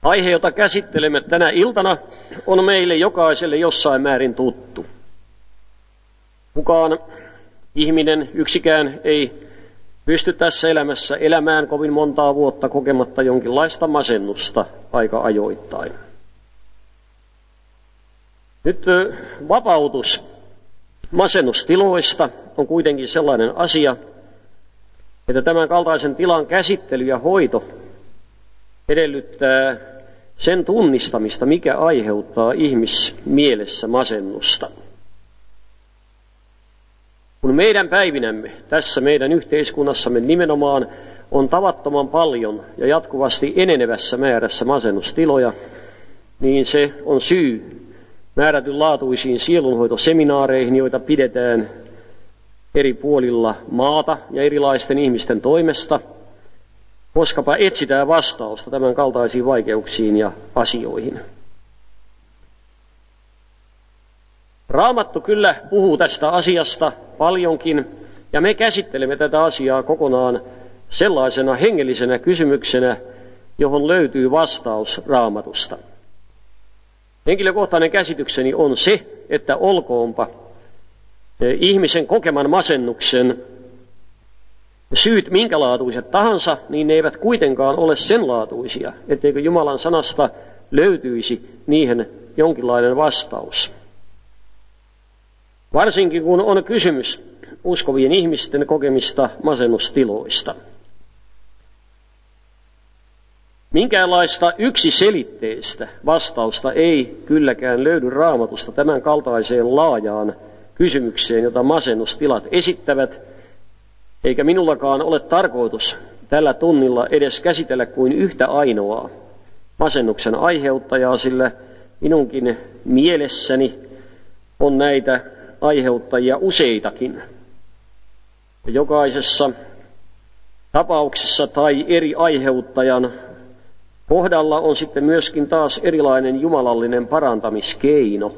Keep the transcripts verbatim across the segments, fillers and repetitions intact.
Aihe, jota käsittelemme tänä iltana, on meille jokaiselle jossain määrin tuttu. Kukaan ihminen, yksikään ei pysty tässä elämässä elämään kovin montaa vuotta kokematta jonkinlaista masennusta aika ajoittain. Nyt vapautus masennustiloista on kuitenkin sellainen asia, että tämän kaltaisen tilan käsittely ja hoito edellyttää sen tunnistamista, mikä aiheuttaa ihmismielessä masennusta. Kun meidän päivinämme, tässä meidän yhteiskunnassamme nimenomaan on tavattoman paljon ja jatkuvasti enenevässä määrässä masennustiloja, niin se on syy määrätynlaatuisiin sielunhoitoseminaareihin, joita pidetään eri puolilla maata ja erilaisten ihmisten toimesta, koskapa etsitään vastausta tämän kaltaisiin vaikeuksiin ja asioihin. Raamattu kyllä puhuu tästä asiasta paljonkin, ja me käsittelemme tätä asiaa kokonaan sellaisena hengellisenä kysymyksenä, johon löytyy vastaus Raamatusta. Henkilökohtainen käsitykseni on se, että olkoonpa ihmisen kokeman masennuksen syyt minkälaatuiset tahansa, niin ne eivät kuitenkaan ole sen laatuisia, etteikö Jumalan sanasta löytyisi niihin jonkinlainen vastaus. Varsinkin kun on kysymys uskovien ihmisten kokemista masennustiloista. Minkäänlaista yksiselitteistä vastausta ei kylläkään löydy Raamatusta tämän kaltaiseen laajaan kysymykseen, jota masennustilat esittävät, eikä minullakaan ole tarkoitus tällä tunnilla edes käsitellä kuin yhtä ainoaa masennuksen aiheuttajaa, sillä minunkin mielessäni on näitä aiheuttajia useitakin. Jokaisessa tapauksessa tai eri aiheuttajan kohdalla on sitten myöskin taas erilainen jumalallinen parantamiskeino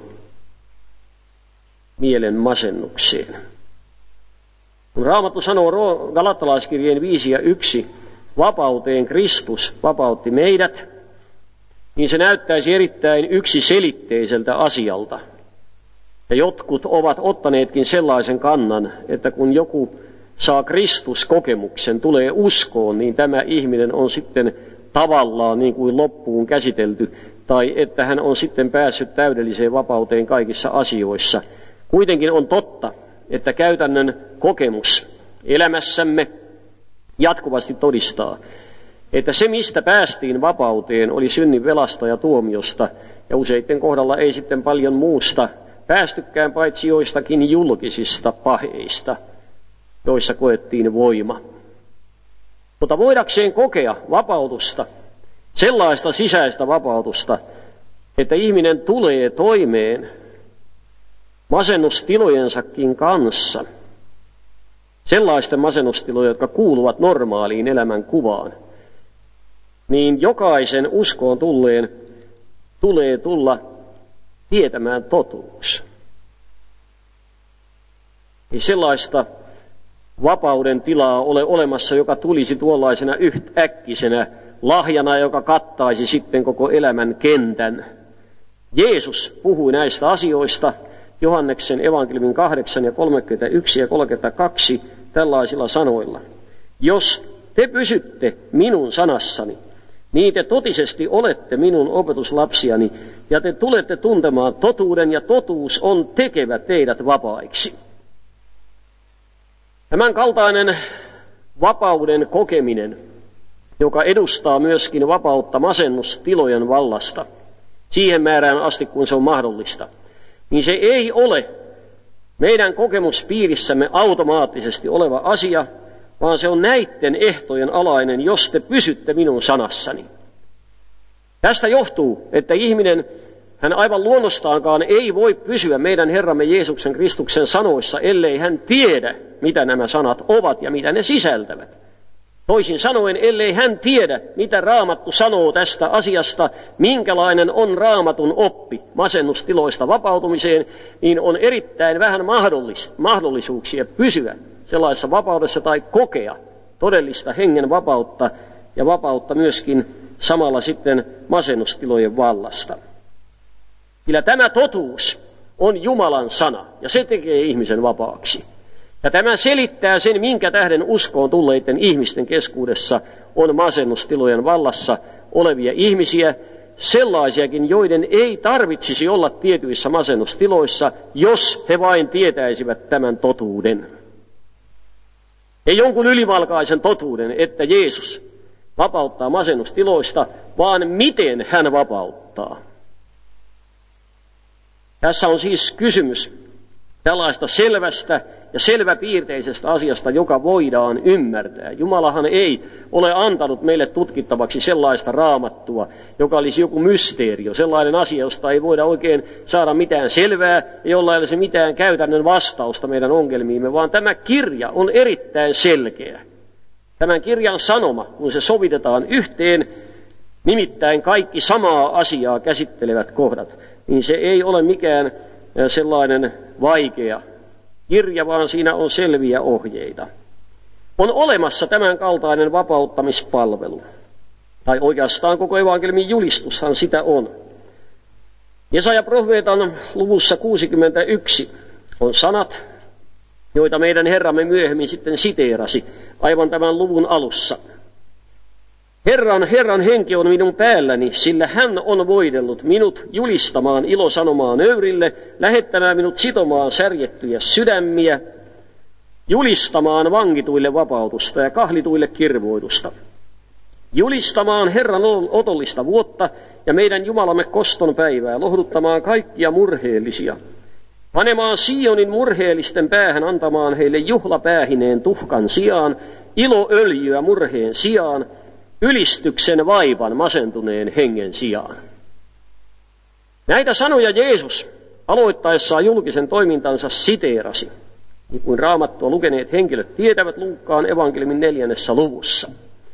mielen masennukseen. Kun Raamattu sanoo Galattalaiskirjeen viisi ja yksi, vapauteen Kristus vapautti meidät, niin se näyttäisi erittäin yksiselitteiseltä asialta. Ja jotkut ovat ottaneetkin sellaisen kannan, että kun joku saa Kristus-kokemuksen, tulee uskoon, niin tämä ihminen on sitten tavallaan niin kuin loppuun käsitelty, tai että hän on sitten päässyt täydelliseen vapauteen kaikissa asioissa. Kuitenkin on totta, että käytännön kokemus elämässämme jatkuvasti todistaa, että se mistä päästiin vapauteen oli synnin velasta ja tuomiosta, ja useitten kohdalla ei sitten paljon muusta päästykään paitsi joistakin julkisista paheista, joissa koettiin voima. Mutta voidakseen kokea vapautusta, sellaista sisäistä vapautusta, että ihminen tulee toimeen masennustilojensakin kanssa, sellaisten masennustilojen, jotka kuuluvat normaaliin elämän kuvaan, niin jokaisen uskoon tulleen tulee tulla tietämään totuus. Ei sellaista vapauden tilaa ole olemassa, joka tulisi tuollaisena yhtäkkisenä lahjana, joka kattaisi sitten koko elämän kentän. Jeesus puhui näistä asioista Johanneksen evankeliumin kahdeksan ja kolmekymmentäyksi ja kolmekymmentäkaksi tällaisilla sanoilla. Jos te pysytte minun sanassani, niin te totisesti olette minun opetuslapsiani, ja te tulette tuntemaan totuuden, ja totuus on tekevä teidät vapaiksi. Tämän kaltainen vapauden kokeminen, joka edustaa myöskin vapautta masennustilojen vallasta, siihen määrään asti kun se on mahdollista, niin se ei ole meidän kokemuspiirissämme automaattisesti oleva asia, vaan se on näiden ehtojen alainen, jos te pysytte minun sanassani. Tästä johtuu, että ihminen, hän aivan luonnostaankaan ei voi pysyä meidän Herramme Jeesuksen Kristuksen sanoissa, ellei hän tiedä, mitä nämä sanat ovat ja mitä ne sisältävät. Toisin sanoen, ellei hän tiedä, mitä Raamattu sanoo tästä asiasta, minkälainen on Raamatun oppi masennustiloista vapautumiseen, niin on erittäin vähän mahdollis- mahdollisuuksia pysyä sellaisessa vapaudessa tai kokea todellista hengen vapautta ja vapautta myöskin samalla sitten masennustilojen vallasta. Sillä tämä totuus on Jumalan sana, ja se tekee ihmisen vapaaksi. Ja tämä selittää sen, minkä tähden uskoon tulleiden ihmisten keskuudessa on masennustilojen vallassa olevia ihmisiä, sellaisiakin, joiden ei tarvitsisi olla tietyissä masennustiloissa, jos he vain tietäisivät tämän totuuden. Ei jonkun ylimalkaisen totuuden, että Jeesus vapauttaa masennustiloista, vaan miten hän vapauttaa. Tässä on siis kysymys tällaista selvästä ja selväpiirteisestä asiasta, joka voidaan ymmärtää. Jumalahan ei ole antanut meille tutkittavaksi sellaista raamattua, joka olisi joku mysteerio, sellainen asia, josta ei voida oikein saada mitään selvää ja jolla ei olisi mitään käytännön vastausta meidän ongelmiimme, vaan tämä kirja on erittäin selkeä. Tämän kirjan sanoma, kun se sovitetaan yhteen, nimittäin kaikki samaa asiaa käsittelevät kohdat, niin se ei ole mikään sellainen vaikea kirja, vaan siinä on selviä ohjeita. On olemassa tämän kaltainen vapauttamispalvelu, tai oikeastaan koko evankeliumin julistushan sitä on. Jesaja profeetan luvussa kuusikymmentäyksi on sanat, joita meidän Herramme myöhemmin sitten siteerasi aivan tämän luvun alussa. Herran, Herran henki on minun päälläni, sillä hän on voidellut minut julistamaan ilosanomaa nöyrille, lähettämään minut sitomaan särjettyjä sydämiä, julistamaan vangituille vapautusta ja kahlituille kirvoitusta, julistamaan Herran otollista vuotta ja meidän Jumalamme koston päivää, lohduttamaan kaikkia murheellisia, panemaan Sionin murheellisten päähän, antamaan heille juhlapäähineen tuhkan sijaan, iloöljyä murheen sijaan, ylistyksen vaivan masentuneen hengen sijaan. Näitä sanoja Jeesus aloittaessaan julkisen toimintansa siteerasi, niin kuin Raamattua lukeneet henkilöt tietävät Luukkaan evankeliumin neljännessä luvussa.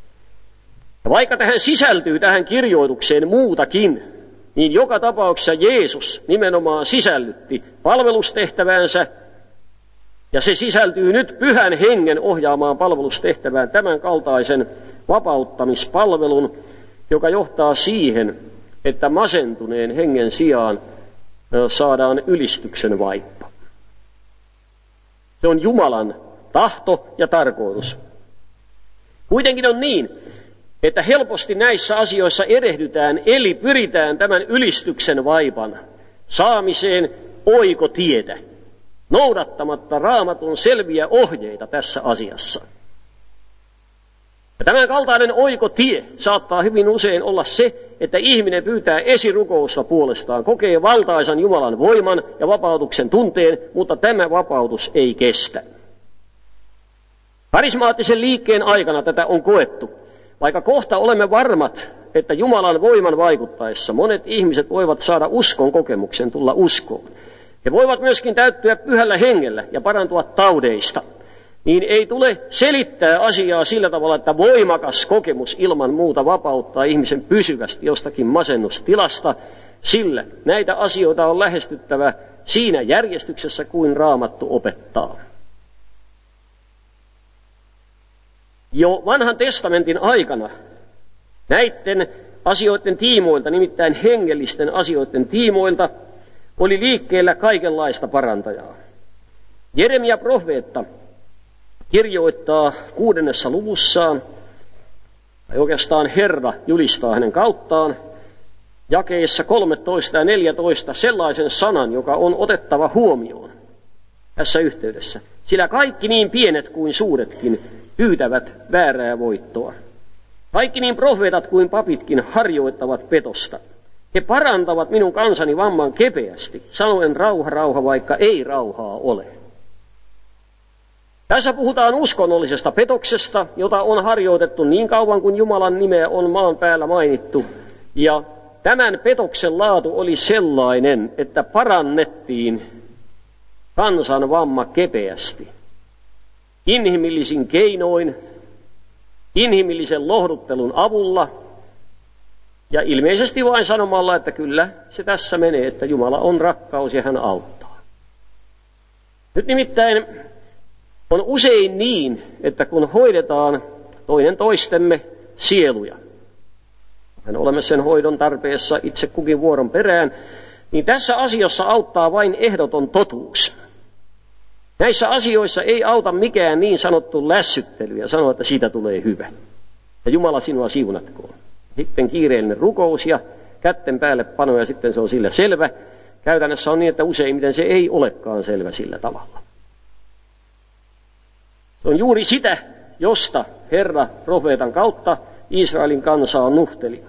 Ja vaikka tähän sisältyy tähän kirjoitukseen muutakin, niin joka tapauksessa Jeesus nimenomaan sisällytti palvelustehtävänsä, ja se sisältyy nyt Pyhän Hengen ohjaamaan palvelustehtävään tämän kaltaisen vapauttamispalvelun, joka johtaa siihen, että masentuneen hengen sijaan saadaan ylistyksen vaippa. Se on Jumalan tahto ja tarkoitus. Kuitenkin on niin, että helposti näissä asioissa erehdytään, eli pyritään tämän ylistyksen vaipan saamiseen oikotietä, noudattamatta Raamatun selviä ohjeita tässä asiassa. Ja tämän kaltainen oikotie saattaa hyvin usein olla se, että ihminen pyytää esirukousta puolestaan, kokee valtaisan Jumalan voiman ja vapautuksen tunteen, mutta tämä vapautus ei kestä. Karismaattisen liikkeen aikana tätä on koettu, vaikka kohta olemme varmat, että Jumalan voiman vaikuttaessa monet ihmiset voivat saada uskon kokemuksen tulla uskoon. He voivat myöskin täyttyä Pyhällä Hengellä ja parantua taudeista. Niin ei tule selittää asiaa sillä tavalla, että voimakas kokemus ilman muuta vapauttaa ihmisen pysyvästi jostakin masennustilasta, sillä näitä asioita on lähestyttävä siinä järjestyksessä kuin Raamattu opettaa. Jo vanhan testamentin aikana näiden asioiden tiimoilta, nimittäin hengellisten asioiden tiimoilta, oli liikkeellä kaikenlaista parantajaa. Jeremia profeetta kirjoittaa kuudennessa luvussaan, tai oikeastaan Herra julistaa hänen kauttaan, jakeissa kolmetoista ja neljätoista sellaisen sanan, joka on otettava huomioon tässä yhteydessä. Sillä kaikki niin pienet kuin suuretkin pyytävät väärää voittoa. Kaikki niin profeetat kuin papitkin harjoittavat petosta. He parantavat minun kansani vamman kepeästi, sanoen rauha, rauha, vaikka ei rauhaa ole. Tässä puhutaan uskonnollisesta petoksesta, jota on harjoitettu niin kauan kuin Jumalan nimeä on maan päällä mainittu. Ja tämän petoksen laatu oli sellainen, että parannettiin kansan vamma kepeästi. Inhimillisin keinoin, inhimillisen lohduttelun avulla ja ilmeisesti vain sanomalla, että kyllä se tässä menee, että Jumala on rakkaus ja hän auttaa. Nyt nimittäin on usein niin, että kun hoidetaan toinen toistemme sieluja, hän olemme sen hoidon tarpeessa itse kukin vuoron perään, niin tässä asiassa auttaa vain ehdoton totuus. Näissä asioissa ei auta mikään niin sanottu lässyttely ja sanoa, että siitä tulee hyvä. Ja Jumala sinua siunatkoon. Sitten kiireellinen rukous ja kätten päälle pano ja sitten se on sillä selvä. Käytännössä on niin, että useimmiten se ei olekaan selvä sillä tavalla. Se on juuri sitä, josta Herra profeetan kautta Israelin kansaa nuhteli.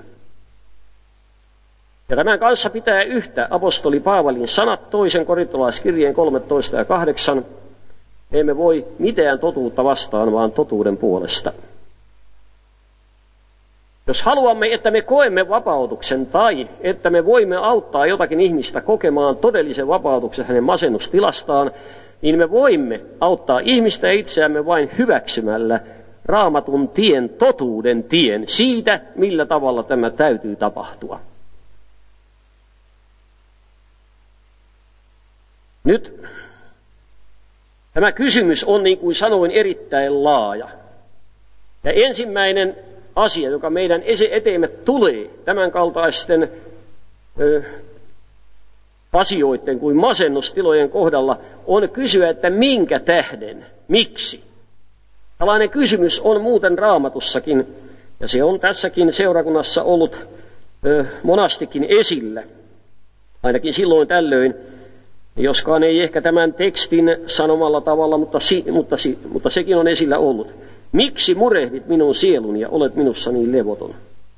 Ja tämän kanssa pitää yhtä apostoli Paavalin sanat toisen korintolaiskirjeen kolmetoista ja kahdeksan. Emme voi mitään totuutta vastaan, vaan totuuden puolesta. Jos haluamme, että me koemme vapautuksen tai että me voimme auttaa jotakin ihmistä kokemaan todellisen vapautuksen hänen masennustilastaan, niin me voimme auttaa ihmistä itseämme vain hyväksymällä Raamatun tien, totuuden tien siitä, millä tavalla tämä täytyy tapahtua. Nyt tämä kysymys on, niin kuin sanoin, erittäin laaja. Ja ensimmäinen asia, joka meidän eteemme tulee tämän kaltaisten ö, asioiden kuin masennustilojen kohdalla, on kysyä, että minkä tähden, miksi. Tällainen kysymys on muuten Raamatussakin, ja se on tässäkin seurakunnassa ollut ö, monastikin esillä, ainakin silloin tällöin, joskaan ei ehkä tämän tekstin sanomalla tavalla, mutta, si, mutta, si, mutta sekin on esillä ollut. Miksi murehdit minun sieluni ja olet minussa niin levoton?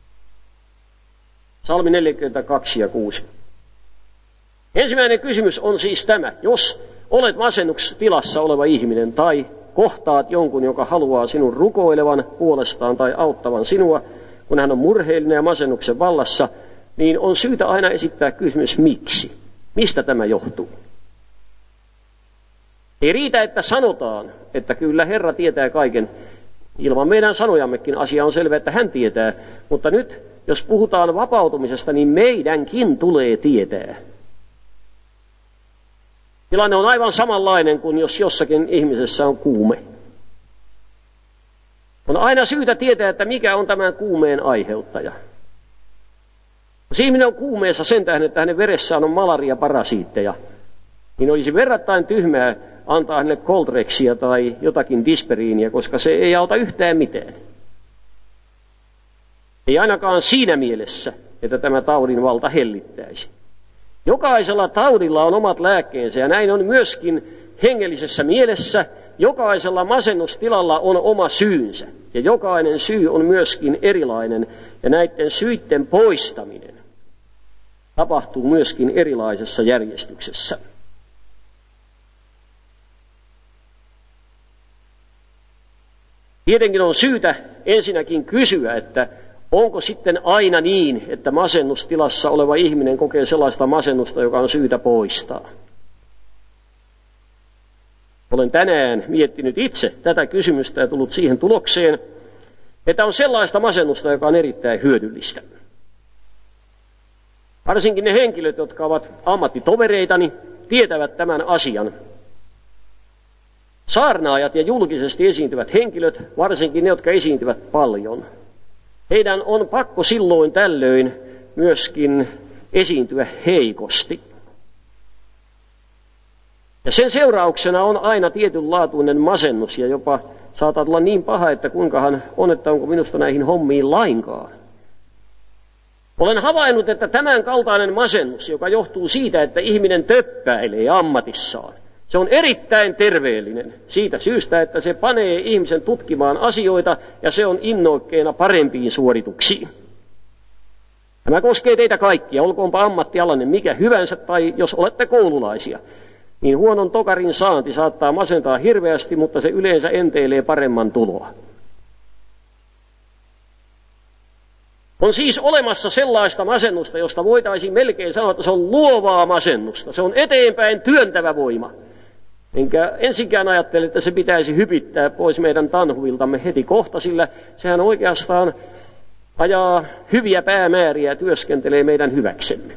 Salmi neljäkymmentäkaksi ja kuusi. Ensimmäinen kysymys on siis tämä. Jos olet masennustilassa oleva ihminen tai kohtaat jonkun, joka haluaa sinun rukoilevan puolestaan tai auttavan sinua, kun hän on murheellinen ja masennuksen vallassa, niin on syytä aina esittää kysymys miksi. Mistä tämä johtuu? Ei riitä, että sanotaan, että kyllä Herra tietää kaiken. Ilman meidän sanojammekin asia on selvä, että hän tietää. Mutta nyt, jos puhutaan vapautumisesta, niin meidänkin tulee tietää. Tilanne on aivan samanlainen kuin jos jossakin ihmisessä on kuume. On aina syytä tietää, että mikä on tämän kuumeen aiheuttaja. Jos ihminen on kuumeessa sen tähden, että hänen veressään on malaria-parasiitteja, niin olisi verrattain tyhmää antaa hänelle koltreksia tai jotakin disperiiniä, koska se ei auta yhtään mitään. Ei ainakaan siinä mielessä, että tämä taudin valta hellittäisi. Jokaisella taudilla on omat lääkkeensä ja näin on myöskin hengellisessä mielessä. Jokaisella masennustilalla on oma syynsä ja jokainen syy on myöskin erilainen ja näiden syitten poistaminen tapahtuu myöskin erilaisessa järjestyksessä. Tietenkin on syytä ensinnäkin kysyä, että onko sitten aina niin, että masennustilassa oleva ihminen kokee sellaista masennusta, joka on syytä poistaa. Olen tänään miettinyt itse tätä kysymystä ja tullut siihen tulokseen, että on sellaista masennusta, joka on erittäin hyödyllistä. Varsinkin ne henkilöt, jotka ovat ammattitovereitani, tietävät tämän asian. Saarnaajat ja julkisesti esiintyvät henkilöt, varsinkin ne, jotka esiintyvät paljon, heidän on pakko silloin tällöin myöskin esiintyä heikosti. Ja sen seurauksena on aina tietynlaatuinen masennus ja jopa saattaa olla niin paha, että kuinkahan on, että onko minusta näihin hommiin lainkaan. Olen havainnut, että tämän kaltainen masennus, joka johtuu siitä, että ihminen töppäilee ammatissaan, se on erittäin terveellinen siitä syystä, että se panee ihmisen tutkimaan asioita ja se on innoikkeena parempiin suorituksiin. Tämä koskee teitä kaikkia, olkoonpa ammattialanne mikä hyvänsä tai jos olette koululaisia, niin huonon tokarin saanti saattaa masentaa hirveästi, mutta se yleensä enteilee paremman tuloa. On siis olemassa sellaista masennusta, josta voitaisiin melkein sanoa, että se on luovaa masennusta. Se on eteenpäin työntävä voima. Enkä ensinkään ajattele, että se pitäisi hypittää pois meidän tanhuiltamme heti kohta, sillä sehän oikeastaan ajaa hyviä päämääriä ja työskentelee meidän hyväksemme.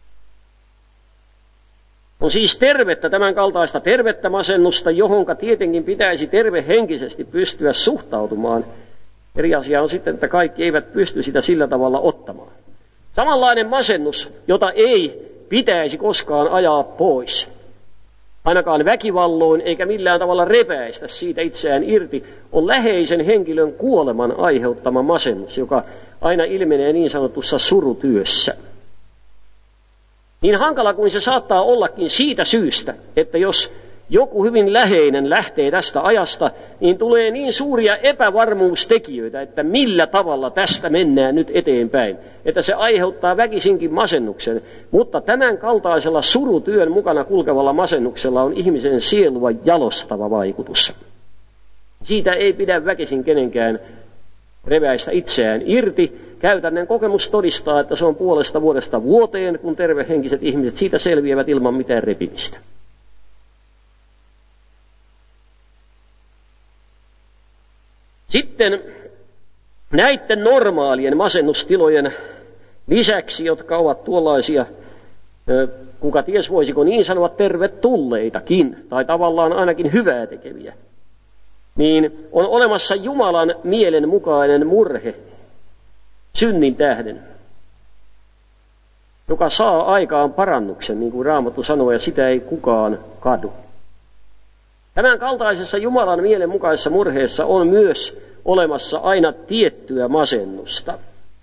On siis tervettä tämän kaltaista tervettä masennusta, johonka tietenkin pitäisi tervehenkisesti pystyä suhtautumaan. Eri asia on sitten, että kaikki eivät pysty sitä sillä tavalla ottamaan. Samanlainen masennus, jota ei pitäisi koskaan ajaa pois, ainakaan väkivalloin eikä millään tavalla repäistä siitä itseään irti, on läheisen henkilön kuoleman aiheuttama masennus, joka aina ilmenee niin sanotussa surutyössä. Niin hankala kuin se saattaa ollakin siitä syystä, että jos joku hyvin läheinen lähtee tästä ajasta, niin tulee niin suuria epävarmuustekijöitä, että millä tavalla tästä mennään nyt eteenpäin, että se aiheuttaa väkisinkin masennuksen. Mutta tämän kaltaisella surutyön mukana kulkevalla masennuksella on ihmisen sielua jalostava vaikutus. Siitä ei pidä väkisin kenenkään reväistä itseään irti. Käytännön kokemus todistaa, että se on puolesta vuodesta vuoteen, kun tervehenkiset ihmiset siitä selviävät ilman mitään repimistä. Sitten näiden normaalien masennustilojen lisäksi, jotka ovat tuollaisia, kuka ties voisiko niin sanoa, tervetulleitakin, tai tavallaan ainakin hyvää tekeviä, niin on olemassa Jumalan mielen mukainen murhe synnin tähden, joka saa aikaan parannuksen, niin kuin Raamattu sanoo, ja sitä ei kukaan kadu. Tämän kaltaisessa Jumalan mielen mukaisessa murheessa on myös olemassa aina tiettyä masennusta.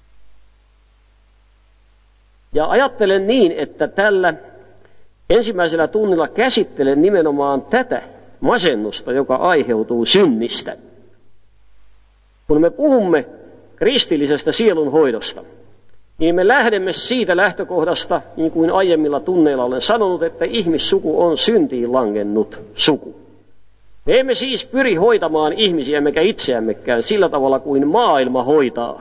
Ja ajattelen niin, että tällä ensimmäisellä tunnilla käsittelen nimenomaan tätä masennusta, joka aiheutuu synnistä. Kun me puhumme kristillisestä sielunhoidosta, niin me lähdemme siitä lähtökohdasta, niin kuin aiemmilla tunneilla olen sanonut, että ihmissuku on syntiin langennut suku. Me emme siis pyri hoitamaan ihmisiä emmekä itseämmekään sillä tavalla kuin maailma hoitaa.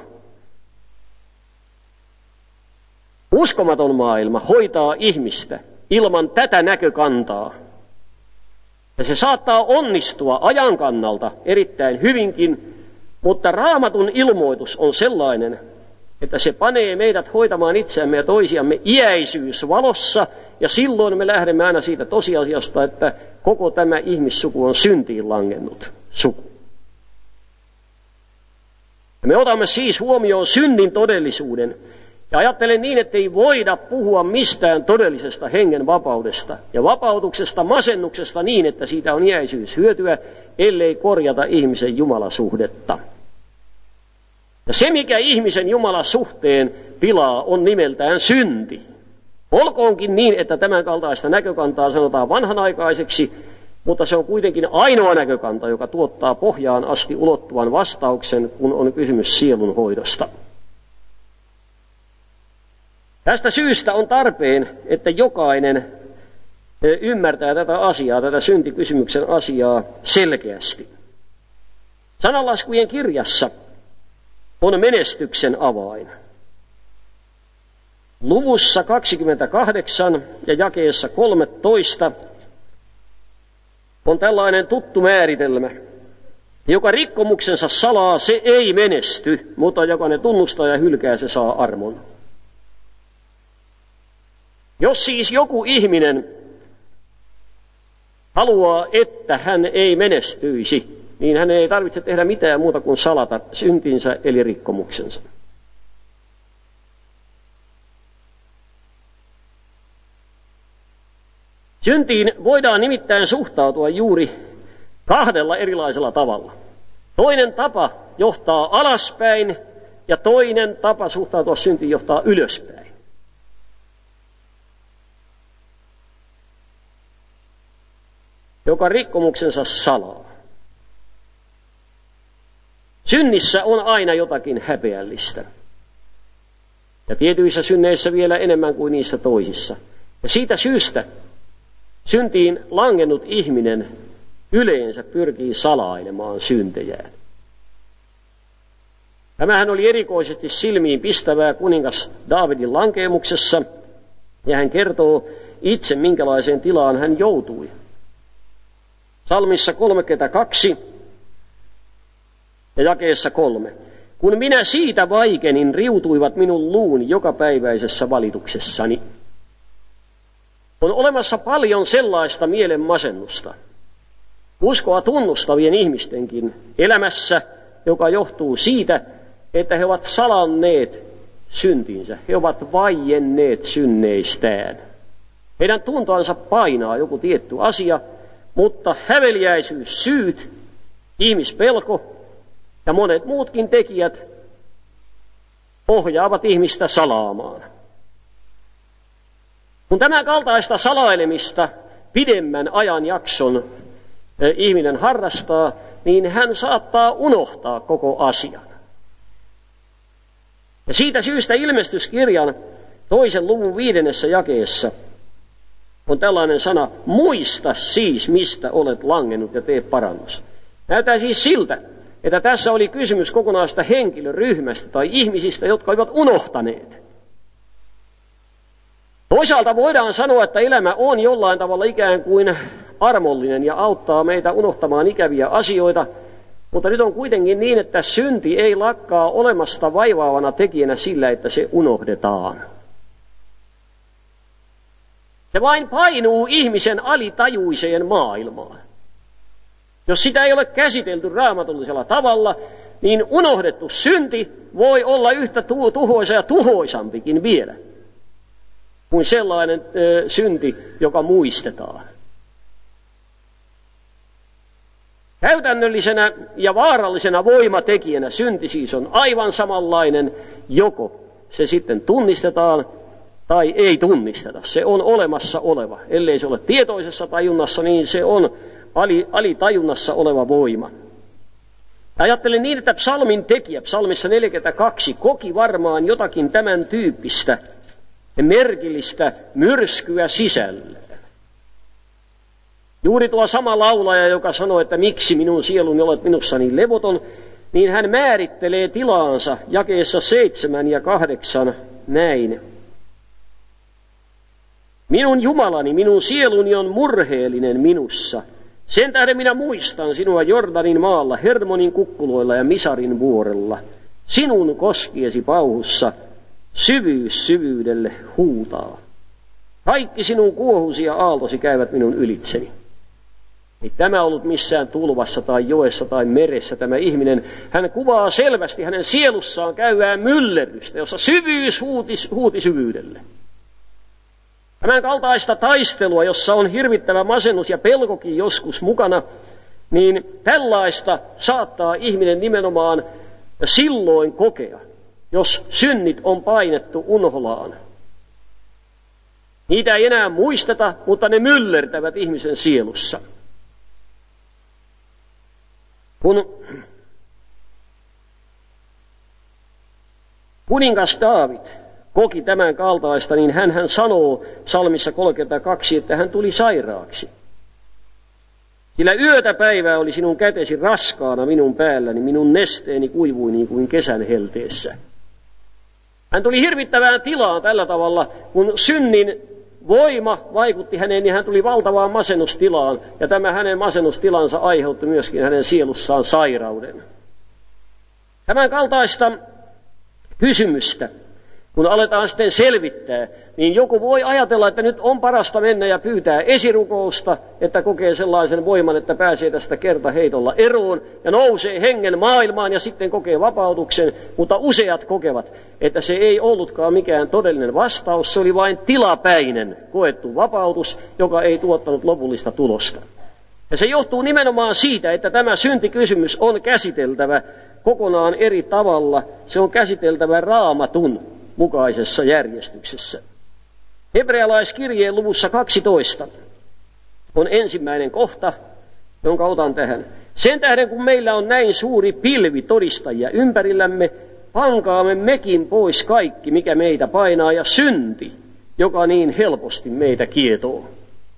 Uskomaton maailma hoitaa ihmistä ilman tätä näkökantaa. Ja se saattaa onnistua ajan kannalta erittäin hyvinkin, mutta Raamatun ilmoitus on sellainen, että se panee meidät hoitamaan itseämme ja toisiamme iäisyysvalossa, ja silloin me lähdemme aina siitä tosiasiasta, että koko tämä ihmissuku on syntiin langennut suku. Ja me otamme siis huomioon synnin todellisuuden, ja ajattelen niin, ettei voida puhua mistään todellisesta hengen vapaudesta ja vapautuksesta, masennuksesta niin, että siitä on iäisyyshyötyä, ellei korjata ihmisen jumalasuhdetta. Ja se, mikä ihmisen jumalasuhteen pilaa, on nimeltään synti. Olkoonkin niin, että tämän kaltaista näkökantaa sanotaan vanhanaikaiseksi, mutta se on kuitenkin ainoa näkökanta, joka tuottaa pohjaan asti ulottuvan vastauksen, kun on kysymys sielun hoidosta. Tästä syystä on tarpeen, että jokainen ymmärtää tätä asiaa, tätä syntikysymyksen asiaa selkeästi. Sananlaskujen kirjassa on menestyksen avain. Luvussa kaksikymmentäkahdeksan ja jakeessa kolmetoista on tällainen tuttu määritelmä. Joka rikkomuksensa salaa, se ei menesty, mutta joka ne tunnustaa ja hylkää, se saa armon. Jos siis joku ihminen haluaa, että hän ei menestyisi, niin hän ei tarvitse tehdä mitään muuta kuin salata syntinsä eli rikkomuksensa. Syntiin voidaan nimittäin suhtautua juuri kahdella erilaisella tavalla. Toinen tapa johtaa alaspäin ja toinen tapa suhtautua syntiin johtaa ylöspäin. Joka rikkomuksensa salaa. Synnissä on aina jotakin häpeällistä. Ja tietyissä synneissä vielä enemmän kuin niissä toisissa. Ja siitä syystä syntiin langennut ihminen yleensä pyrkii salailemaan syntejään. Tämähän oli erikoisesti silmiin pistävää kuningas Daavidin lankeemuksessa, ja hän kertoo itse, minkälaiseen tilaan hän joutui. Psalmissa kolmekymmentäkaksi ja jakeessa kolme. Kun minä siitä vaikenin, riutuivat minun luuni jokapäiväisessä valituksessani. On olemassa paljon sellaista mielen masennusta, uskoa tunnustavien ihmistenkin elämässä joka johtuu siitä, että he ovat salanneet syntinsä. He ovat vaienneet synneistään. Heidän tuntoansa painaa joku tietty asia, mutta häveliäisyys, syyt, ihmispelko ja monet muutkin tekijät ohjaavat ihmistä salaamaan. Kun tämän kaltaista salailemista pidemmän ajanjakson ihminen harrastaa, niin hän saattaa unohtaa koko asian. Ja siitä syystä ilmestyskirjan toisen luvun viidennessä jakeessa on tällainen sana, muista siis, mistä olet langennut ja tee parannus. Näyttää siis siltä, että tässä oli kysymys kokonaista henkilöryhmästä tai ihmisistä, jotka olivat unohtaneet. Toisaalta voidaan sanoa, että elämä on jollain tavalla ikään kuin armollinen ja auttaa meitä unohtamaan ikäviä asioita, mutta nyt on kuitenkin niin, että synti ei lakkaa olemasta vaivaavana tekijänä sillä, että se unohdetaan. Se vain painuu ihmisen alitajuiseen maailmaan. Jos sitä ei ole käsitelty raamatullisella tavalla, niin unohdettu synti voi olla yhtä tuhoisa ja tuhoisampikin vielä kuin sellainen ö, synti, joka muistetaan. Käytännöllisenä ja vaarallisena voimatekijänä synti siis on aivan samanlainen, joko se sitten tunnistetaan tai ei tunnisteta. Se on olemassa oleva. Ellei se ole tietoisessa tajunnassa, niin se on alitajunnassa oleva voima. Ajattelen niin, että psalmin tekijä, psalmissa neljäkymmentäkaksi, koki varmaan jotakin tämän tyyppistä merkillistä myrskyä sisällä. Juuri tuo sama laulaja, joka sanoi, että miksi minun sieluni olet minussa niin levoton, niin hän määrittelee tilaansa jakeessa seitsemän ja kahdeksan näin. Minun Jumalani, minun sieluni on murheellinen minussa. Sen tähden minä muistan sinua Jordanin maalla, Hermonin kukkuloilla ja Misarin vuorella. Sinun koskiesi pauhussa syvyys syvyydelle huutaa. Kaikki sinun kuohusi ja aaltosi käyvät minun ylitseni. Ei tämä ollut missään tulvassa tai joessa tai meressä tämä ihminen. Hän kuvaa selvästi hänen sielussaan käyvää myllerrystä, jossa syvyys huuti, huuti syvyydelle. Tämän kaltaista taistelua, jossa on hirvittävä masennus ja pelkokin joskus mukana, niin tällaista saattaa ihminen nimenomaan silloin kokea, jos synnit on painettu unholaan. Niitä ei enää muisteta, mutta ne myllertävät ihmisen sielussa. Kun kuningas Daavid koki tämän kaltaista, niin hän, hän sanoo psalmissa kolmekymmentäkaksi, että hän tuli sairaaksi. Sillä yötä päivää oli sinun kätesi raskaana minun päälläni, minun nesteeni kuivui niin kuin kesän helteessä. Hän tuli hirvittävään tilaan tällä tavalla, kun synnin voima vaikutti häneen, niin hän tuli valtavaan masennustilaan, ja tämä hänen masennustilansa aiheutti myöskin hänen sielussaan sairauden. Tämän kaltaista kysymystä, kun aletaan sitten selvittää, niin joku voi ajatella, että nyt on parasta mennä ja pyytää esirukousta, että kokee sellaisen voiman, että pääsee tästä kertaheitolla eroon ja nousee hengen maailmaan ja sitten kokee vapautuksen, mutta useat kokevat, että se ei ollutkaan mikään todellinen vastaus, se oli vain tilapäinen koettu vapautus, joka ei tuottanut lopullista tulosta. Ja se johtuu nimenomaan siitä, että tämä syntikysymys on käsiteltävä kokonaan eri tavalla, se on käsiteltävä Raamatun mukaisessa järjestyksessä. Hebrealaiskirjeen luvussa kaksitoista on ensimmäinen kohta, jonka otan tähän. Sen tähden, kun meillä on näin suuri pilvi todistajia ympärillämme, pankaamme mekin pois kaikki, mikä meitä painaa, ja synti, joka niin helposti meitä kietoo.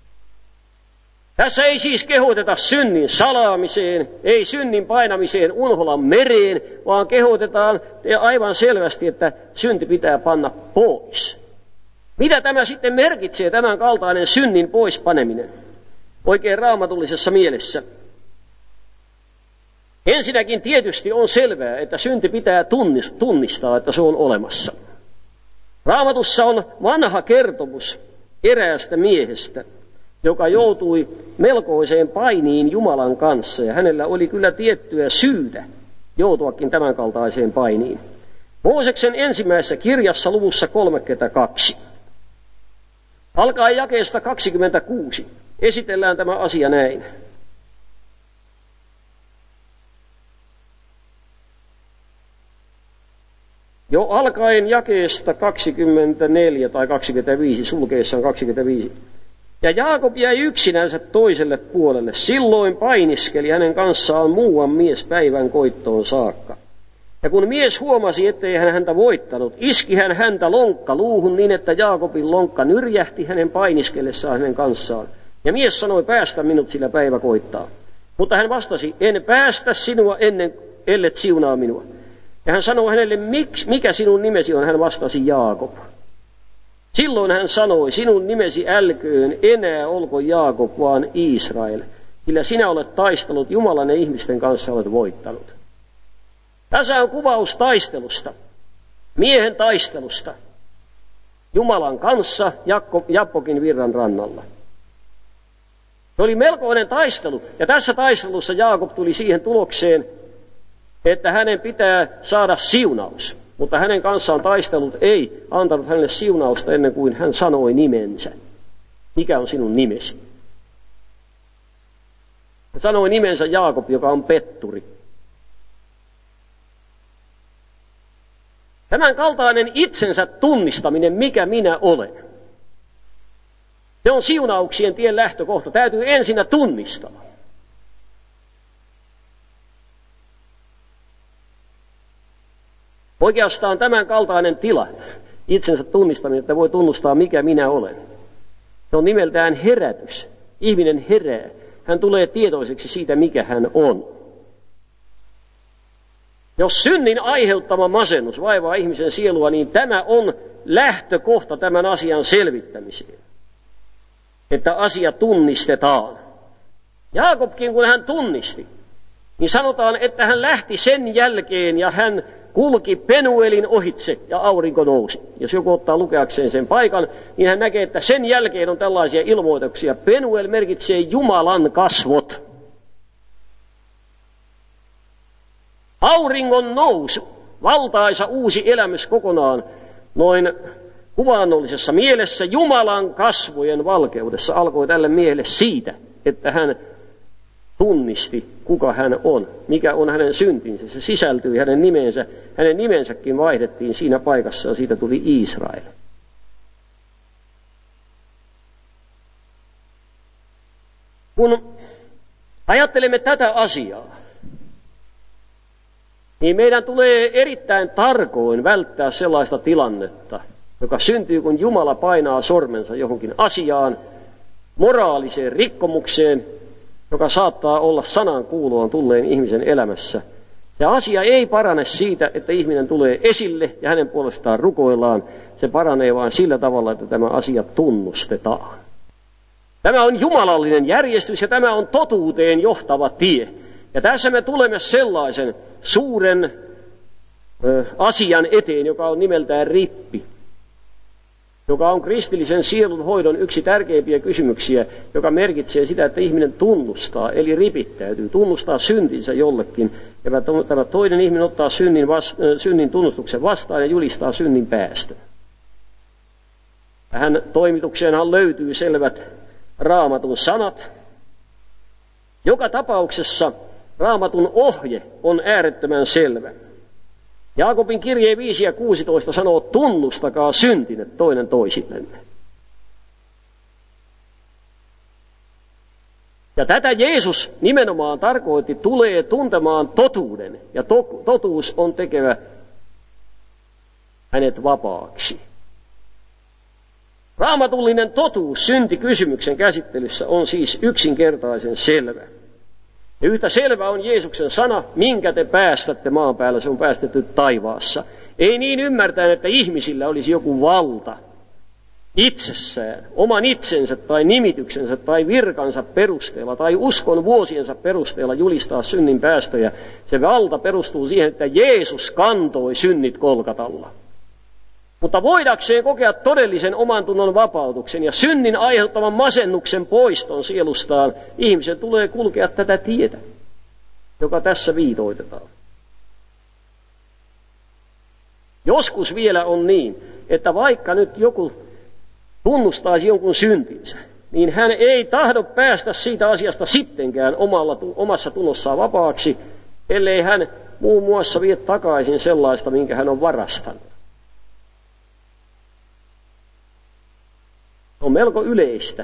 Tässä ei siis kehoteta synnin salaamiseen, ei synnin painamiseen unholan mereen, vaan kehotetaan aivan selvästi, että synti pitää panna pois. Mitä tämä sitten merkitsee, tämän kaltainen synnin poispaneminen, oikein raamatullisessa mielessä? Ensinnäkin tietysti on selvää, että synti pitää tunnistaa, että se on olemassa. Raamatussa on vanha kertomus eräästä miehestä, joka joutui melkoiseen painiin Jumalan kanssa, ja hänellä oli kyllä tiettyä syytä joutuakin tämänkaltaiseen painiin. Mooseksen ensimmäisessä kirjassa luvussa kolmekymmentäkaksi. Alkaa jakeesta kaksikymmentäkuusi. Esitellään tämä asia näin. Jo alkaen jakeesta kaksikymmentäneljä tai kaksikymmentäviisi, sulkeessaan kaksikymmentäviisi. Ja Jaakob jäi yksinänsä toiselle puolelle. Silloin painiskeli hänen kanssaan muuan mies päivän koittoon saakka. Ja kun mies huomasi, ettei hän häntä voittanut, iski hän häntä lonkka luuhun niin, että Jaakobin lonkka nyrjähti hänen painiskellessaan hänen kanssaan. Ja mies sanoi, päästä minut, sillä päivä koittaa. Mutta hän vastasi, en päästä sinua ennen, ellet siunaa minua. Ja hän sanoi hänelle, mikä sinun nimesi on? Hän vastasi, Jaakob. Silloin hän sanoi, sinun nimesi älköön enää olko Jaakob, vaan Israel, sillä sinä olet taistellut Jumalan ja ihmisten kanssa olet voittanut. Tässä on kuvaus taistelusta, miehen taistelusta, Jumalan kanssa Jappokin virran rannalla. Se oli melkoinen taistelu, ja tässä taistelussa Jaakob tuli siihen tulokseen, että hänen pitää saada siunaus. Mutta hänen kanssaan taistelut ei antanut hänelle siunausta ennen kuin hän sanoi nimensä. Mikä on sinun nimesi? Hän sanoi nimensä Jaakob, joka on petturi. Tämän kaltainen itsensä tunnistaminen, mikä minä olen. Se on siunauksien tien lähtökohta. Täytyy ensinnä tunnistaa. Oikeastaan tämän kaltainen tila, itsensä tunnistaminen, että voi tunnustaa, mikä minä olen. Se on nimeltään herätys. Ihminen herää. Hän tulee tietoiseksi siitä, mikä hän on. Jos synnin aiheuttama masennus vaivaa ihmisen sielua, niin tämä on lähtökohta tämän asian selvittämiseen. Että asia tunnistetaan. Jaakobkin, kun hän tunnisti, niin sanotaan, että hän lähti sen jälkeen ja hän kulki Penuelin ohitse ja aurinko nousi. Jos joku ottaa lukeakseen sen paikan, niin hän näkee, että sen jälkeen on tällaisia ilmoituksia. Penuel merkitsee Jumalan kasvot. Auringon nousu, valtaisa uusi elämys kokonaan, noin kuvaannollisessa mielessä Jumalan kasvojen valkeudessa alkoi tälle miehelle siitä, että hän tunnisti, kuka hän on, mikä on hänen syntinsä. Se sisältyi hänen nimensä. Hänen nimensäkin vaihdettiin siinä paikassa ja siitä tuli Israel. Kun ajattelemme tätä asiaa, niin meidän tulee erittäin tarkoin välttää sellaista tilannetta, joka syntyy, kun Jumala painaa sormensa johonkin asiaan, moraaliseen rikkomukseen, joka saattaa olla sanan kuuloon tulleen ihmisen elämässä. Ja asia ei parane siitä, että ihminen tulee esille ja hänen puolestaan rukoillaan. Se paranee vain sillä tavalla, että tämä asia tunnustetaan. Tämä on jumalallinen järjestys ja tämä on totuuteen johtava tie. Ja tässä me tulemme sellaisen suuren ö, asian eteen, joka on nimeltään rippi, joka on kristillisen sielun hoidon yksi tärkeimpiä kysymyksiä, joka merkitsee sitä, että ihminen tunnustaa, eli ripittäytyy, tunnustaa syntinsä jollekin. Ja tämä toinen ihminen ottaa synnin, vas, synnin tunnustuksen vastaan ja julistaa synnin päästön. Tähän toimitukseenhan löytyy selvät Raamatun sanat. Joka tapauksessa Raamatun ohje on äärettömän selvä. Jaakobin kirje viisi ja kuusitoista sanoo, tunnustakaa syntinne toinen toisillenne. Ja tätä Jeesus nimenomaan tarkoitti, tulee tuntemaan totuuden, ja to- totuus on tekevä hänet vapaaksi. Raamatullinen totuus syntikysymyksen käsittelyssä on siis yksinkertaisen selvä. Ja yhtä selvä on Jeesuksen sana, minkä te päästätte maan päällä, se on päästetty taivaassa. Ei niin ymmärtäen, että ihmisillä olisi joku valta itsessään, oman itsensä tai nimityksensä tai virkansa perusteella tai uskon vuosiensa perusteella julistaa synnin päästöjä. Se valta perustuu siihen, että Jeesus kantoi synnit Golgatalla. Mutta voidakseen kokea todellisen oman tunnon vapautuksen ja synnin aiheuttaman masennuksen poiston sielustaan, ihmisen tulee kulkea tätä tietä, joka tässä viitoitetaan. Joskus vielä on niin, että vaikka nyt joku tunnustaisi jonkun syntinsä, niin hän ei tahdo päästä siitä asiasta sittenkään omalla, omassa tunnossaan vapaaksi, ellei hän muun muassa vie takaisin sellaista, minkä hän on varastanut. Se on melko yleistä.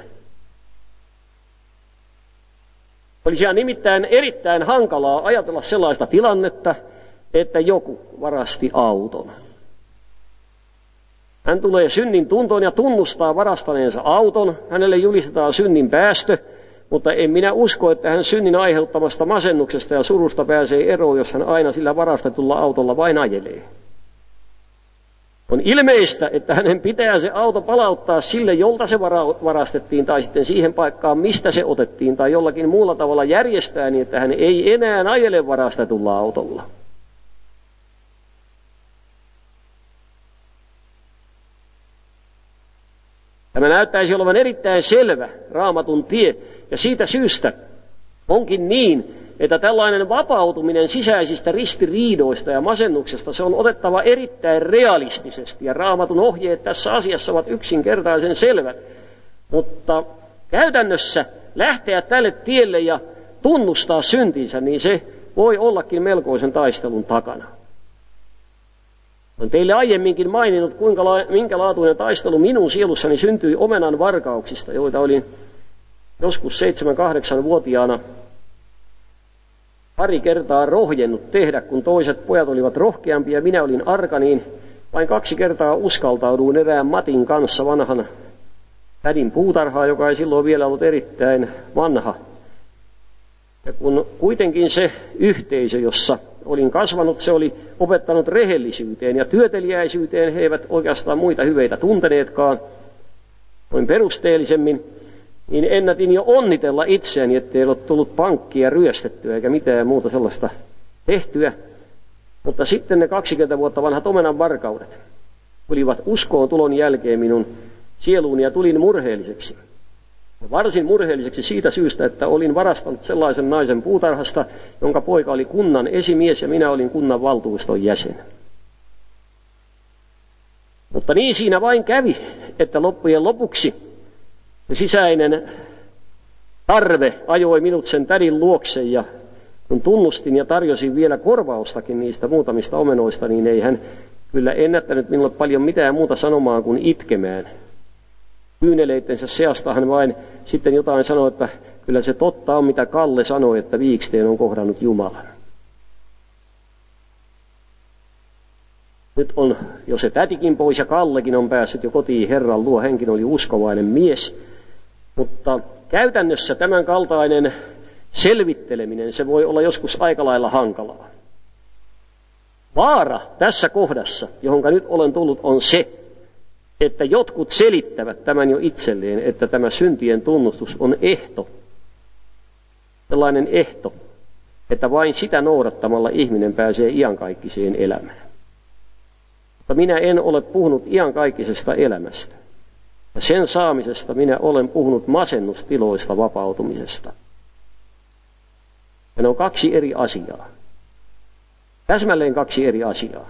Olisi nimittäin erittäin hankalaa ajatella sellaista tilannetta, että joku varasti auton. Hän tulee synnin tuntoon ja tunnustaa varastaneensa auton. Hänelle julistetaan synnin päästö, mutta en minä usko, että hän synnin aiheuttamasta masennuksesta ja surusta pääsee eroon, jos hän aina sillä varastetulla autolla vain ajelee. On ilmeistä, että hänen pitää se auto palauttaa sille, jolta se varastettiin, tai sitten siihen paikkaan, mistä se otettiin, tai jollakin muulla tavalla järjestää niin, että hän ei enää ajele varastetulla autolla. Tämä näyttäisi olevan erittäin selvä Raamatun tie, ja siitä syystä onkin niin, että tällainen vapautuminen sisäisistä ristiriidoista ja masennuksesta, se on otettava erittäin realistisesti, ja Raamatun ohjeet tässä asiassa ovat yksinkertaisen selvät. Mutta käytännössä lähteä tälle tielle ja tunnustaa syntinsä, niin se voi ollakin melkoisen taistelun takana. Olen teille aiemminkin maininnut, kuinka la- minkä laatuinen taistelu minun sielussani syntyi omenan varkauksista, joita olin joskus seitsemän kahdeksanvuotiaana pari kertaa rohjennut tehdä, kun toiset pojat olivat rohkeampia ja minä olin arka, niin vain kaksi kertaa uskaltauduin erään Matin kanssa vanhan tädin puutarhaa, joka ei silloin vielä ollut erittäin vanha. Ja kun kuitenkin se yhteisö, jossa olin kasvanut, se oli opettanut rehellisyyteen ja työteliäisyyteen, he eivät oikeastaan muita hyveitä tunteneetkaan, noin perusteellisemmin, niin ennätin jo onnitella itseäni, ettei ole tullut pankkia ryöstettyä eikä mitään muuta sellaista tehtyä. Mutta sitten ne kaksikymmentä vuotta vanhat omenan varkaudet tulivat uskoon tulon jälkeen minun sieluuni ja tulin murheelliseksi. Ja varsin murheelliseksi siitä syystä, että olin varastanut sellaisen naisen puutarhasta, jonka poika oli kunnan esimies ja minä olin kunnan valtuuston jäsen. Mutta niin siinä vain kävi, että loppujen lopuksi se sisäinen tarve ajoi minut sen tädin luokse, ja kun tunnustin ja tarjosin vielä korvaustakin niistä muutamista omenoista, niin ei hän kyllä ennättänyt minulle paljon mitään muuta sanomaan kuin itkemään. Kyyneleitensä seasta hän vain sitten jotain sanoi, että kyllä se totta on, mitä Kalle sanoi, että Viiksteen on kohdannut Jumalan. Nyt on jo se tätikin pois ja Kallekin on päässyt jo kotiin Herran luo. Hänkin oli uskovainen mies. Mutta käytännössä tämän kaltainen selvitteleminen, se voi olla joskus aika lailla hankalaa. Vaara tässä kohdassa, johonka nyt olen tullut, on se, että jotkut selittävät tämän jo itselleen, että tämä syntien tunnustus on ehto. Sellainen ehto, että vain sitä noudattamalla ihminen pääsee iankaikkiseen elämään. Mutta minä en ole puhunut iankaikkisesta elämästä. Ja sen saamisesta minä olen puhunut masennustiloista vapautumisesta. Ja ne on kaksi eri asiaa. Täsmälleen kaksi eri asiaa.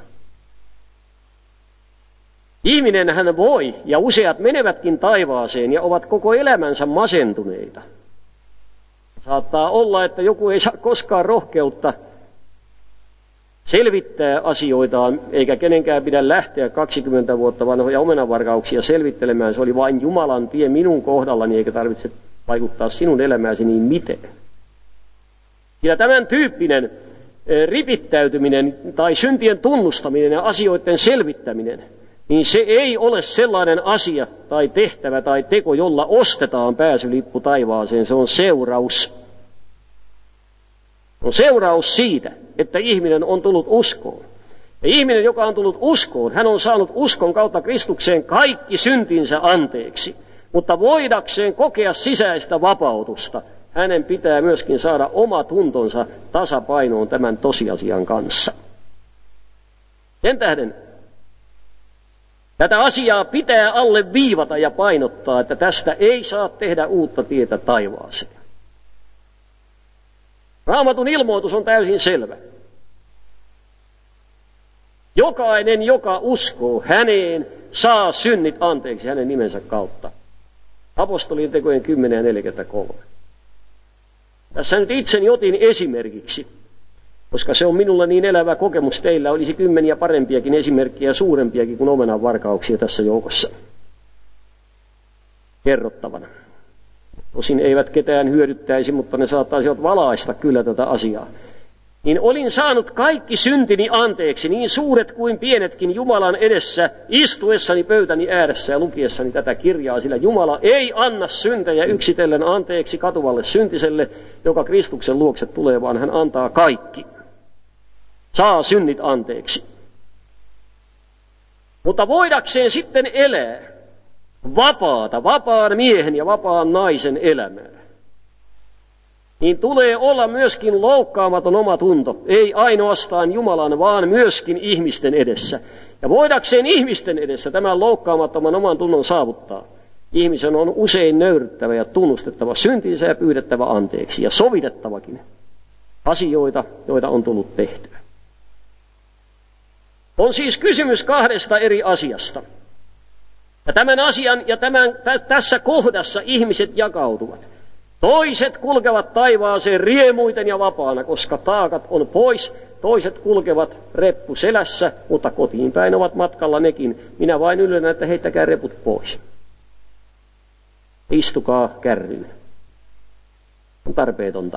Ihminen hän voi, ja useat menevätkin taivaaseen ja ovat koko elämänsä masentuneita. Saattaa olla, että joku ei saa koskaan rohkeutta selvittää asioitaan, eikä kenenkään pidä lähteä kaksikymmentä vuotta vanhoja omenanvarkauksia selvittelemään. Se oli vain Jumalan tie minun kohdallani, eikä tarvitse vaikuttaa sinun elämääsi niin miten. Ja tämän tyyppinen ripittäytyminen tai syntien tunnustaminen ja asioiden selvittäminen, niin se ei ole sellainen asia tai tehtävä tai teko, jolla ostetaan pääsylippu taivaaseen. Se on seuraus. On seuraus siitä, että ihminen on tullut uskoon. Ja ihminen, joka on tullut uskoon, hän on saanut uskon kautta Kristukseen kaikki syntinsä anteeksi. Mutta voidakseen kokea sisäistä vapautusta, hänen pitää myöskin saada oma tuntonsa tasapainoon tämän tosiasian kanssa. Sen tähden tätä asiaa pitää alle viivata ja painottaa, että tästä ei saa tehdä uutta tietä taivaaseen. Raamatun ilmoitus on täysin selvä. Jokainen, joka uskoo häneen, saa synnit anteeksi hänen nimensä kautta. Apostolien tekojen kymmenen ja neljäkymmentäkolme. Tässä nyt itseni otin esimerkiksi, koska se on minulla niin elävä kokemus, teillä olisi kymmeniä parempiakin esimerkkejä, suurempiakin kuin omenan varkauksia tässä joukossa kerrottavana. Tosin eivät ketään hyödyttäisi, mutta ne saattaisivat valaista kyllä tätä asiaa. Niin olin saanut kaikki syntini anteeksi, niin suuret kuin pienetkin Jumalan edessä, istuessani pöytäni ääressä ja lukiessani tätä kirjaa, sillä Jumala ei anna syntejä yksitellen anteeksi katuvalle syntiselle, joka Kristuksen luokse tulee, vaan hän antaa kaikki. Saa synnit anteeksi. Mutta voidakseen sitten elää vapaata, vapaan miehen ja vapaan naisen elämää, niin tulee olla myöskin loukkaamaton omatunto, ei ainoastaan Jumalan, vaan myöskin ihmisten edessä. Ja voidakseen ihmisten edessä tämän loukkaamattoman oman tunnon saavuttaa, ihmisen on usein nöyryttävä ja tunnustettava syntinsä ja pyydettävä anteeksi ja sovitettavakin asioita, joita on tullut tehtyä. On siis kysymys kahdesta eri asiasta. Ja tämän asian ja tämän, tässä kohdassa ihmiset jakautuvat. Toiset kulkevat taivaaseen riemuiten ja vapaana, koska taakat on pois. Toiset kulkevat reppu selässä, mutta kotiin päin ovat matkalla nekin. Minä vain ylennän, että heittäkää reput pois. Istukaa kärryyn. On tarpeetonta.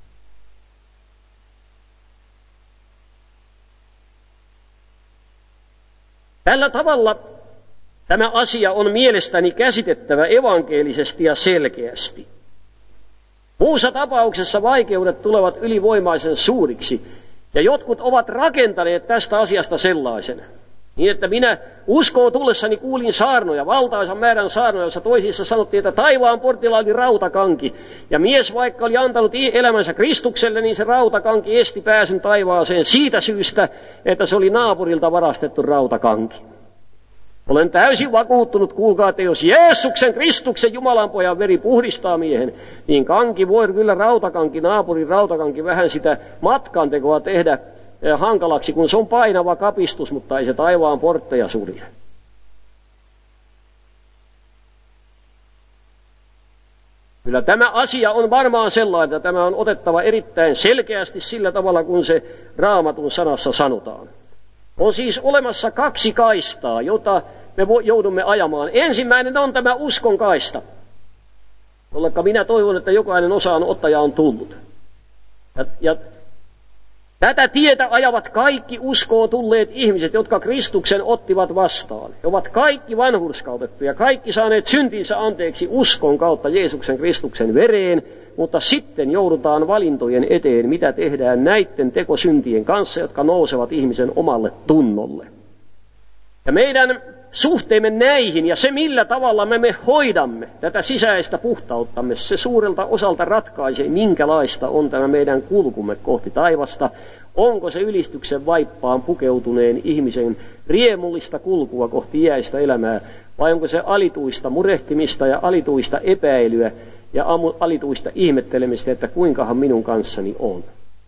Tällä tavalla tämä asia on mielestäni käsitettävä evankelisesti ja selkeästi. Muussa tapauksessa vaikeudet tulevat ylivoimaisen suuriksi, ja jotkut ovat rakentaneet tästä asiasta sellaisen, niin että minä uskoon tullessani kuulin saarnoja, valtaisan määrän saarnoja, jossa toisissa sanottiin, että taivaan portilla oli rautakanki, ja mies vaikka oli antanut elämänsä Kristukselle, niin se rautakanki esti pääsyn taivaaseen siitä syystä, että se oli naapurilta varastettu rautakanki. Olen täysin vakuuttunut, kuulkaa, että jos Jeesuksen, Kristuksen, Jumalan pojan veri puhdistaa miehen, niin kanki voi kyllä rautakanki, naapurin rautakanki vähän sitä matkantekoa tehdä hankalaksi, kun se on painava kapistus, mutta ei se taivaan portteja sulje. Kyllä tämä asia on varmaan sellainen, että tämä on otettava erittäin selkeästi sillä tavalla, kun se Raamatun sanassa sanotaan. On siis olemassa kaksi kaistaa, jota me joudumme ajamaan. Ensimmäinen on tämä uskon kaista, jollekka minä toivon, että jokainen osanottaja on tullut. Ja, ja tätä tietä ajavat kaikki uskoon tulleet ihmiset, jotka Kristuksen ottivat vastaan. He ovat kaikki vanhurskautettuja, kaikki saaneet syntinsä anteeksi uskon kautta Jeesuksen Kristuksen vereen, mutta sitten joudutaan valintojen eteen, mitä tehdään näiden tekosyntien kanssa, jotka nousevat ihmisen omalle tunnolle. Ja meidän suhteemme näihin ja se, millä tavalla me, me hoidamme tätä sisäistä puhtauttamme, se suurelta osalta ratkaisee, minkälaista on tämä meidän kulkumme kohti taivasta. Onko se ylistyksen vaippaan pukeutuneen ihmisen riemullista kulkua kohti iäistä elämää, vai onko se alituista murehtimista ja alituista epäilyä ja alituista ihmettelemistä, että kuinkahan minun kanssani on.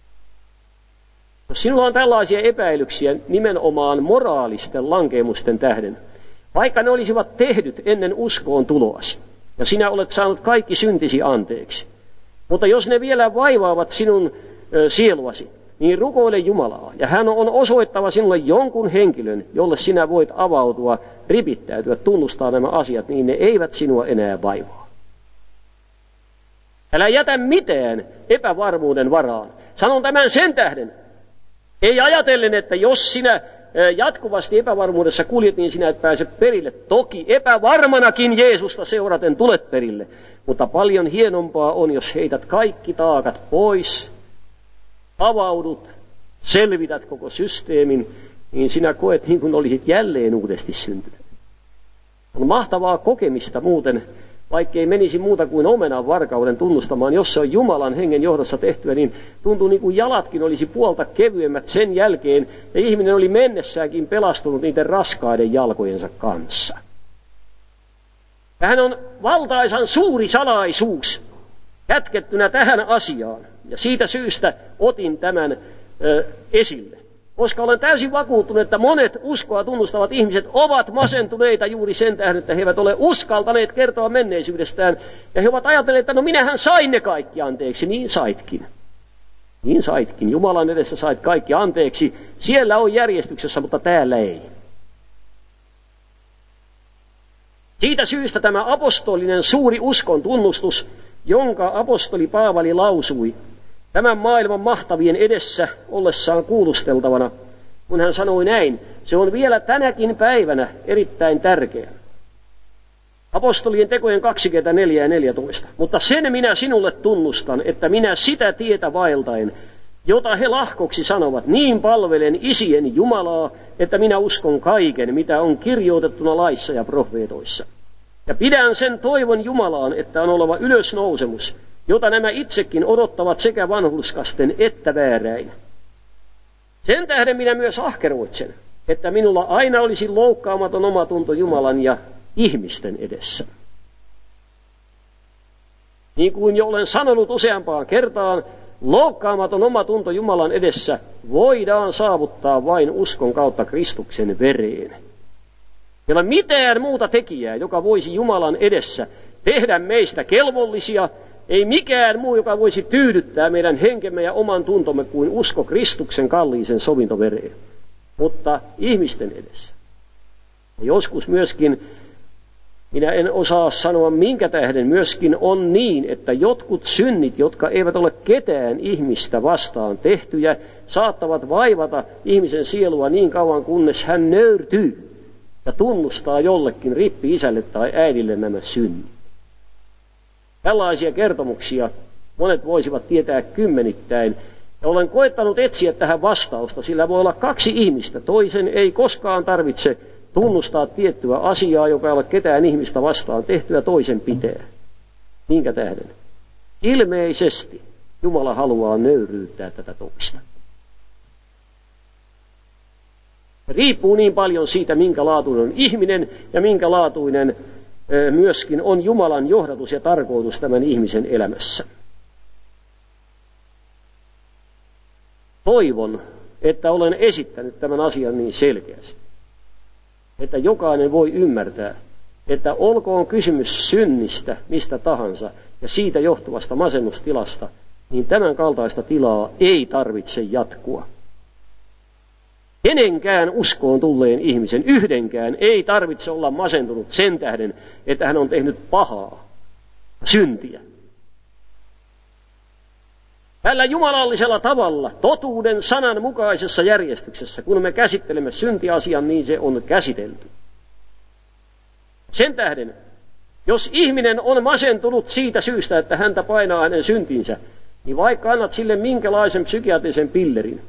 Jos sinulla on tällaisia epäilyksiä nimenomaan moraalisten lankemusten tähden, vaikka ne olisivat tehdyt ennen uskoon tuloasi, ja sinä olet saanut kaikki syntisi anteeksi, mutta jos ne vielä vaivaavat sinun ö, sieluasi, niin rukoile Jumalaa, ja hän on osoittava sinulle jonkun henkilön, jolle sinä voit avautua, ripittäytyä, tunnustaa nämä asiat, niin ne eivät sinua enää vaivaa. Älä jätä mitään epävarmuuden varaan. Sanon tämän sen tähden. Ei ajatellen, että jos sinä jatkuvasti epävarmuudessa kuljet, niin sinä et pääse perille. Toki epävarmanakin Jeesusta seuraten tulet perille. Mutta paljon hienompaa on, jos heität kaikki taakat pois, avaudut, selvität koko systeemin, niin sinä koet niin kuin olisit jälleen uudesti syntynyt. On mahtavaa kokemista muuten, vaikkei menisi muuta kuin omenan varkauden tunnustamaan, jos se on Jumalan hengen johdossa tehtyä, niin tuntuu niin kuin jalatkin olisi puolta kevyemmät sen jälkeen, ja ihminen oli mennessäänkin pelastunut niiden raskaiden jalkojensa kanssa. Tähän on valtaisan suuri salaisuus kätkettynä tähän asiaan, ja siitä syystä otin tämän ö, esille. koska olen täysin vakuuttunut, että monet uskoa tunnustavat ihmiset ovat masentuneita juuri sen tähden, että he eivät ole uskaltaneet kertoa menneisyydestään. Ja he ovat ajatelleet, että no minähän sain ne kaikki anteeksi. Niin saitkin. Niin saitkin. Jumalan edessä sait kaikki anteeksi. Siellä on järjestyksessä, mutta täällä ei. Siitä syystä tämä apostolinen suuri uskon tunnustus, jonka apostoli Paavali lausui tämän maailman mahtavien edessä ollessaan kuulusteltavana, kun hän sanoi näin, se on vielä tänäkin päivänä erittäin tärkeä. Apostolien tekojen kaksikymmentäneljä ja neljätoista. Mutta sen minä sinulle tunnustan, että minä sitä tietä vaeltaen, jota he lahkoksi sanovat, niin palvelen isien Jumalaa, että minä uskon kaiken, mitä on kirjoitettuna laissa ja profeetoissa. Ja pidän sen toivon Jumalaan, että on oleva ylösnousemus, jota nämä itsekin odottavat sekä vanhurskasten että vääräin. Sen tähden minä myös ahkeroitsen, että minulla aina olisi loukkaamaton omatunto Jumalan ja ihmisten edessä. Niin kuin jo olen sanonut useampaan kertaan, loukkaamaton omatunto Jumalan edessä voidaan saavuttaa vain uskon kautta Kristuksen vereen. Ei ole mitään muuta tekijää, joka voisi Jumalan edessä tehdä meistä kelvollisia, ei mikään muu, joka voisi tyydyttää meidän henkemme ja oman tuntomme kuin usko Kristuksen kalliisen sovintovereen. Mutta ihmisten edessä. Ja joskus myöskin, minä en osaa sanoa minkä tähden, myöskin on niin, että jotkut synnit, jotka eivät ole ketään ihmistä vastaan tehtyjä, saattavat vaivata ihmisen sielua niin kauan, kunnes hän nöyrtyy ja tunnustaa jollekin rippi-isälle tai äidille nämä synnit. Tällaisia kertomuksia monet voisivat tietää kymmenittäin, ja olen koettanut etsiä tähän vastausta, sillä voi olla kaksi ihmistä. Toisen ei koskaan tarvitse tunnustaa tiettyä asiaa, joka ei ole ketään ihmistä vastaan tehtyä, toisen pitää. Minkä tähden? Ilmeisesti Jumala haluaa nöyryyttää tätä toista. Riippuu niin paljon siitä, minkä laatuinen on ihminen ja minkä laatuinen myöskin on Jumalan johdatus ja tarkoitus tämän ihmisen elämässä. Toivon, että olen esittänyt tämän asian niin selkeästi, että jokainen voi ymmärtää, että olkoon kysymys synnistä mistä tahansa ja siitä johtuvasta masennustilasta, niin tämän kaltaista tilaa ei tarvitse jatkua. Kenenkään uskoon tulleen ihmisen, yhdenkään, ei tarvitse olla masentunut sen tähden, että hän on tehnyt pahaa, syntiä. Tällä jumalallisella tavalla, totuuden sanan mukaisessa järjestyksessä, kun me käsittelemme syntiasian, niin se on käsitelty. Sen tähden, jos ihminen on masentunut siitä syystä, että häntä painaa hänen syntinsä, niin vaikka annat sille minkälaisen psykiatrisen pillerin,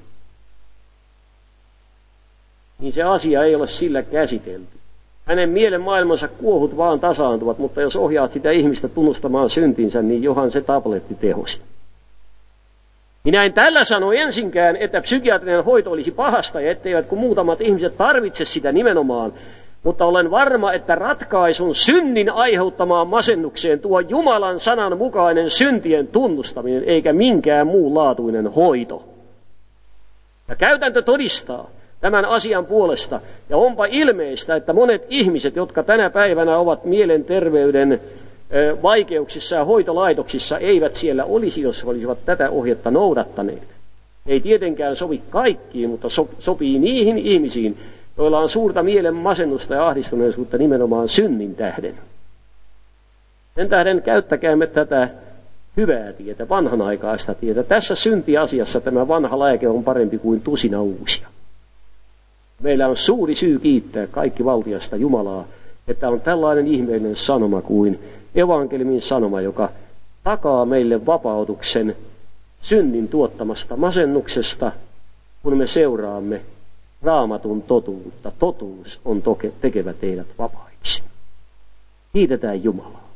niin se asia ei ole sillä käsitelty. Hänen mielen maailmansa kuohut vaan tasaantuvat, mutta jos ohjaat sitä ihmistä tunnustamaan syntinsä, niin johan se tabletti tehosi. Minä en tällä sano ensinkään, että psykiatrinen hoito olisi pahasta ja etteivät kun muutamat ihmiset tarvitse sitä nimenomaan, mutta olen varma, että ratkaisun synnin aiheuttamaan masennukseen tuo Jumalan sanan mukainen syntien tunnustaminen eikä minkään muun laatuinen hoito. Ja käytäntö todistaa tämän asian puolesta, ja onpa ilmeistä, että monet ihmiset, jotka tänä päivänä ovat mielenterveyden vaikeuksissa ja hoitolaitoksissa, eivät siellä olisi, jos olisivat tätä ohjetta noudattaneet. Ei tietenkään sovi kaikkiin, mutta so, sopii niihin ihmisiin, joilla on suurta mielen masennusta ja ahdistuneisuutta nimenomaan synnin tähden. Sen tähden käyttäkäämme tätä hyvää tietä, vanhanaikaista tietä. Tässä syntiasiassa tämä vanha lääke on parempi kuin tusina uusia. Meillä on suuri syy kiittää kaikki valtiasta Jumalaa, että on tällainen ihmeellinen sanoma kuin evankeliumin sanoma, joka takaa meille vapautuksen synnin tuottamasta masennuksesta, kun me seuraamme Raamatun totuutta. Totuus on toke, tekevä teidät vapaiksi. Kiitetään Jumalaa.